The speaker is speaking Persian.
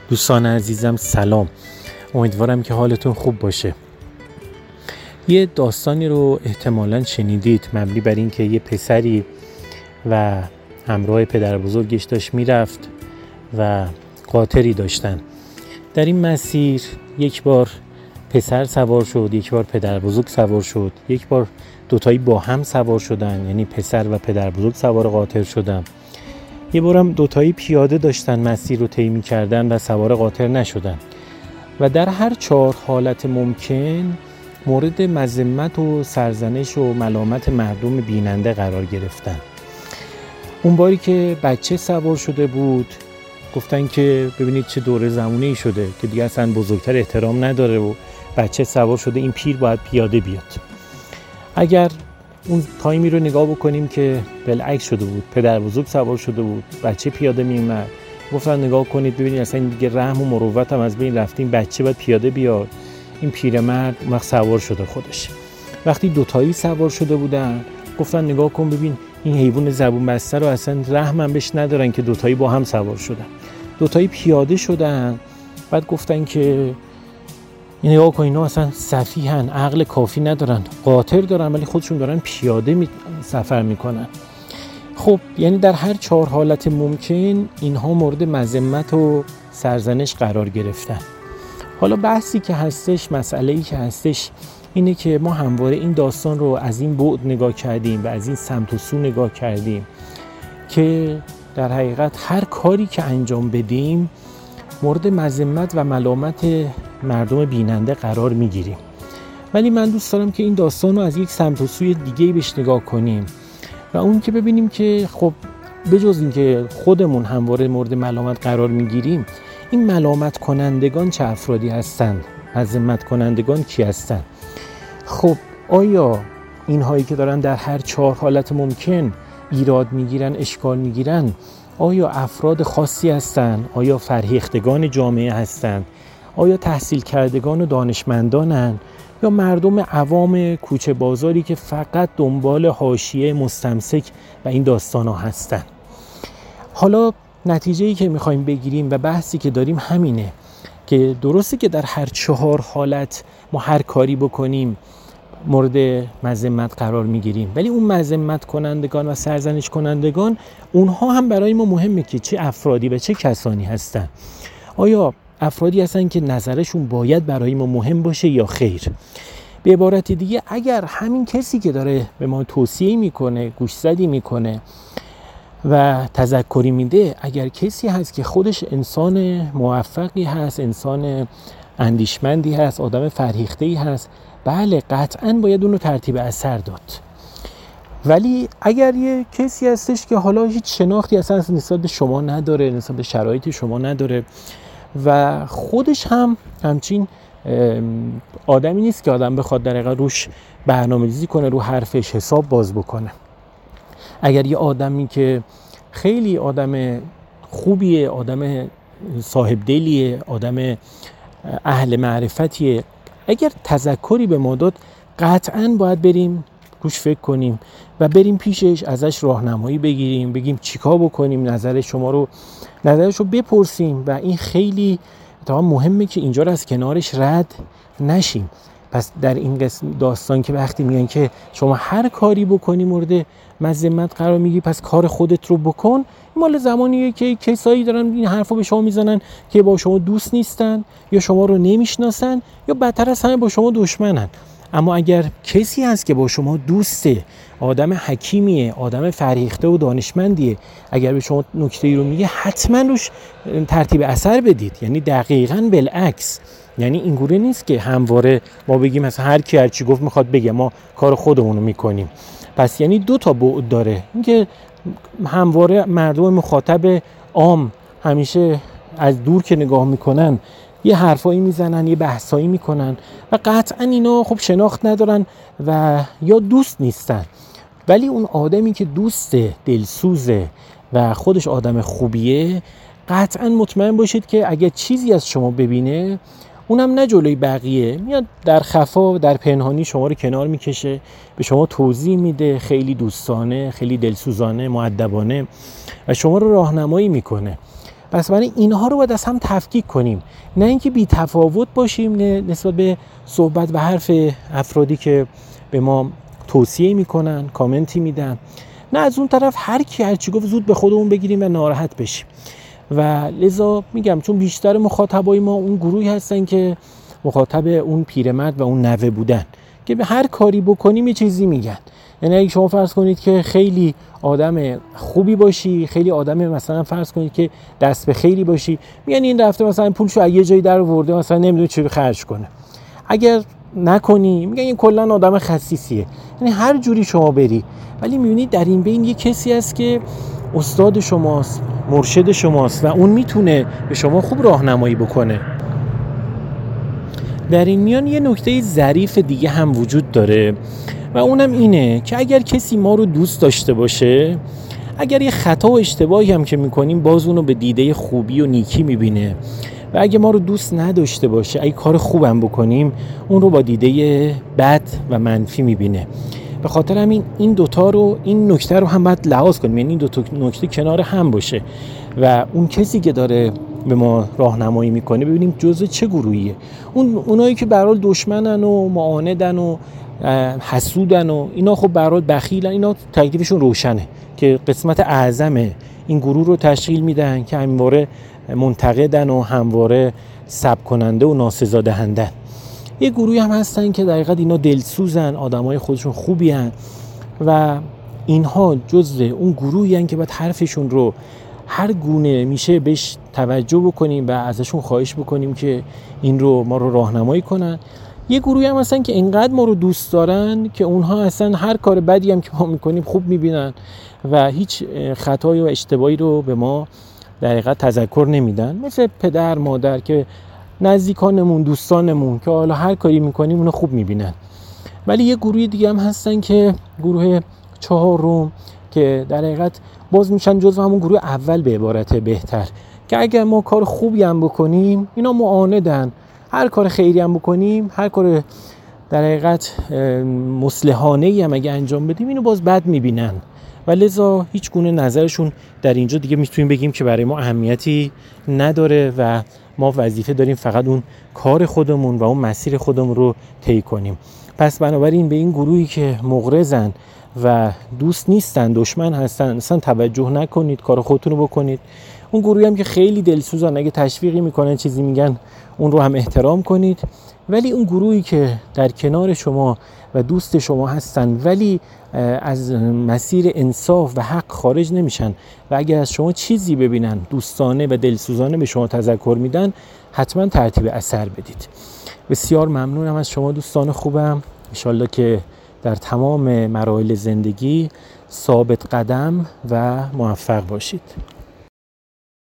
دوستان عزیزم سلام، امیدوارم که حالتون خوب باشه. یه داستانی رو احتمالاً شنیدید مبنی بر این که یه پسری و همراه پدر بزرگش داشت میرفت و قاطری داشتن. در این مسیر یک بار پسر سوار شد، یک بار پدر بزرگ سوار شد، یک بار دوتایی با هم سوار شدن، یعنی پسر و پدر بزرگ سوار قاطر شدن. یه بارم دوتایی پیاده داشتن مسیر رو طی می‌کردن و سوار قاطر نشدن و در هر 4 حالت ممکن مورد مذمت و سرزنش و ملامت مردم بیننده قرار گرفتن. اون باری که بچه سوار شده بود گفتن که ببینید چه دوره زمانه‌ای شده که دیگه اصلا بزرگتر احترام نداره و بچه سوار شده، این پیر باید پیاده بیاد. اگر اون تایمی رو نگاه بکنیم که بالعکس شده بود، پدر بزرگ سوار شده بود، بچه پیاده میومد، گفتن نگاه کنید ببینید اصلا دیگه رحم و مروت هم از بین رفته، این بچه باید پیاده بیاد. این پیرمرد وقت سوار شده خودش. وقتی دوتایی سوار شده بودن گفتن نگاه کن ببین این حیوان زبون بسته رو اصلا رحم هم بهش ندارن که دوتایی با هم سوار شدن. دوتایی پیاده شدن، بعد گفتن که نگاه کن اینا اصلا سفیهن، عقل کافی ندارن، قاطر دارن ولی خودشون دارن پیاده سفر میکنن. خب یعنی در هر 4 حالت ممکن اینها مورد مذمت و سرزنش قرار گرفتن. حالا بحثی که هستش، مسئله‌ای که هستش اینه که ما همواره این داستان رو از این بعد نگاه کردیم و از این سمت و سو نگاه کردیم که در حقیقت هر کاری که انجام بدیم مورد مذمت و ملامت مردم بیننده قرار میگیریم. ولی من دوست دارم که این داستان رو از یک سمت و سوی دیگه بهش نگاه کنیم و اون که ببینیم که خب بجز این که خودمون همواره مورد ملامت قرار میگیریم، این ملامت کنندگان چه افرادی هستند؟ مذمت کنندگان کی هستند؟ خب آیا اینهایی که دارن در هر 4 حالت ممکن ایراد میگیرن، اشکال میگیرن، آیا افراد خاصی هستند؟ آیا فرهیختگان جامعه هستند؟ آیا تحصیل کردگان و دانشمندانن؟ یا مردم عوام کوچه بازاری که فقط دنبال حاشیه مستمسک و این داستان ها هستن؟ حالا نتیجه‌ای که میخوایم بگیریم و بحثی که داریم همینه که درسته که در هر 4 حالت ما هر کاری بکنیم مورد مذمت قرار میگیریم، ولی اون مذمت کنندگان و سرزنش کنندگان اونها هم برای ما مهمه که چه افرادی و چه کسانی هستن. آیا افرادی هستن که نظرشون باید برای ما مهم باشه یا خیر؟ به عبارت دیگه اگر همین کسی که داره به ما توصیه میکنه، گوشزدی میکنه و تذکری میده، اگر کسی هست که خودش انسان موفقی هست، انسان اندیشمندی هست، آدم فرهیخته‌ای هست، بله قطعاً باید اون رو ترتیب اثر داد. ولی اگر یه کسی هستش که حالا هیچ شناختی اصلا نسبت به شما نداره، نسبت به شرایط شما نداره و خودش هم همچین آدمی نیست که آدم بخواد در حقیقت روش برنامه‌ریزی کنه، رو حرفش حساب باز بکنه. اگر یه آدمی که خیلی آدم خوبیه، آدم صاحب دلیه، آدم اهل معرفتیه، اگر تذکری به ما داد قطعاً باید بریم روش فکر کنیم و بریم پیشش، ازش راهنمایی بگیریم، بگیم چیکار بکنیم، نظرش رو بپرسیم و این خیلی مهمه که اینجا رو از کنارش رد نشیم. پس در این داستان که وقتی میگن که شما هر کاری بکنی مورد مذمت قرار میگیری، پس کار خودت رو بکن، این مال زمانیه که کسایی دارن این حرفو به شما میزنن که با شما دوست نیستن یا شما رو نمیشناسن یا بدتر از همه با شما دشمنن. اما اگر کسی هست که با شما دوسته، آدم حکیمیه، آدم فرهیخته و دانشمندیه، اگر به شما نکته‌ای رو میگه حتما روش ترتیب اثر بدید. یعنی دقیقاً بالعکس، یعنی اینگونه نیست که همواره ما بگیم مثلا هر کی هر چی گفت میخواد بگه، ما کار خودمون رو میکنیم. پس یعنی 2 تا بعد داره، اینکه همواره مردم مخاطب عام همیشه از دور که نگاه میکنن یه حرفایی میزنن، یه بحثایی میکنن و قطعا اینا خب شناخت ندارن و یا دوست نیستن. ولی اون آدمی که دوست، دلسوزه و خودش آدم خوبیه، قطعا مطمئن باشید که اگه چیزی از شما ببینه، اونم نه جلوی بقیه، میاد در خفا در پنهانی شما رو کنار میکشه، به شما توضیح میده، خیلی دوستانه، خیلی دلسوزانه، مؤدبانه و شما رو راهنمایی میکنه. پس برای اینها رو باید از هم تفکیک کنیم، نه اینکه بی تفاوت باشیم نسبت به صحبت و حرف افرادی که به ما توصیه میکنن، کامنتی میدن. نه، از اون طرف هر کی هر چی گفت زود به خودمون بگیریم و ناراحت بشیم. و لذا میگم چون بیشتر مخاطبای ما اون گروهی هستن که مخاطب اون پیرمرد و اون نوه بودن که به هر کاری بکنیم یه چیزی میگن. یعنی اگه شما فرض کنید که خیلی آدم خوبی باشی، خیلی آدم مثلا فرض کنید که دست به خیری باشی، میگن این رفته مثلا پولشو از یه جایی در آورده مثلا نمیدونه چی رو خرج کنه. اگر نکنی میگن این کلا آدم خسیسیه. یعنی هر جوری شما بری، ولی میبینید در این بین یه کسی هست که استاد شماست، مرشد شماست و اون میتونه به شما خوب راهنمایی بکنه. در این میان یه نکته ظریف دیگه هم وجود داره و اونم اینه که اگر کسی ما رو دوست داشته باشه، اگر یه خطا و اشتباهی هم که میکنیم باز اونو به دیده خوبی و نیکی میبینه، و اگه ما رو دوست نداشته باشه، اگه کار خوبم بکنیم اون رو با دیده بد و منفی میبینه. به خاطر همین این دوتا رو، این نکته رو هم باید لحاظ کنیم، یعنی این دوتا نکته کنار هم باشه و اون کسی که داره به ما راهنمایی میکنه ببینیم جزء چه گروهیه. اونایی که به هر حال دشمنن و معاندن و حسودن و اینا، خب به هر حال بخیلن، اینا تکلیفشون روشنه که قسمت اعظم این گروه رو تشکیل میدن که همواره منتقدن و همواره سب کننده و ناسزا دهندن. یه گروهی هم هستن که دقیقاً اینا دلسوزن، آدمای خودشون خوبی هن و اینها جزء اون گروهی هن که باید حرفشون رو هر گونه میشه بهش توجه بکنیم و ازشون خواهش بکنیم که این رو ما رو راهنمایی کنن. یه گروهی هم هستن که اینقدر ما رو دوست دارن که اونها اصلا هر کار بدی هم که ما میکنیم خوب میبینن و هیچ خطایی و اشتباهی رو به ما در حقیقت تذکر نمیدن، مثل پدر مادر که نزدیکانمون، دوستانمون که حالا هر کاری میکنیم اونو خوب میبینن. ولی یه گروه دیگه هم هستن که گروه چهارم که در حقیقت باز میشن جزو همون گروه اول به عبارت بهتر، که اگر ما کار خوبی هم بکنیم اینا معاندن، هر کار خیری هم بکنیم، هر کار در حقیقت مصلحانه‌ای هم اگه انجام بدیم اینو باز بد میبینن و لذا هیچ گونه نظرشون در اینجا دیگه میتونیم بگیم که برای ما اهمیتی نداره و ما وظیفه داریم فقط اون کار خودمون و اون مسیر خودمون رو طی کنیم. پس بنابراین به این گروهی که مغرضن و دوست نیستن، دشمن هستن، اصلا توجه نکنید، کار خودتون رو بکنید. اون گروهی هم که خیلی دلسوزن، اگه تشویقی میکنن، چیزی میگن، اون رو هم احترام کنید. ولی اون گروهی که در کنار شما و دوست شما هستن ولی از مسیر انصاف و حق خارج نمیشن و اگر از شما چیزی ببینن دوستانه و دلسوزانه به شما تذکر میدن، حتما ترتیب اثر بدید. بسیار ممنونم از شما دوستان خوبم. انشالله که در تمام مراحل زندگی ثابت قدم و موفق باشید.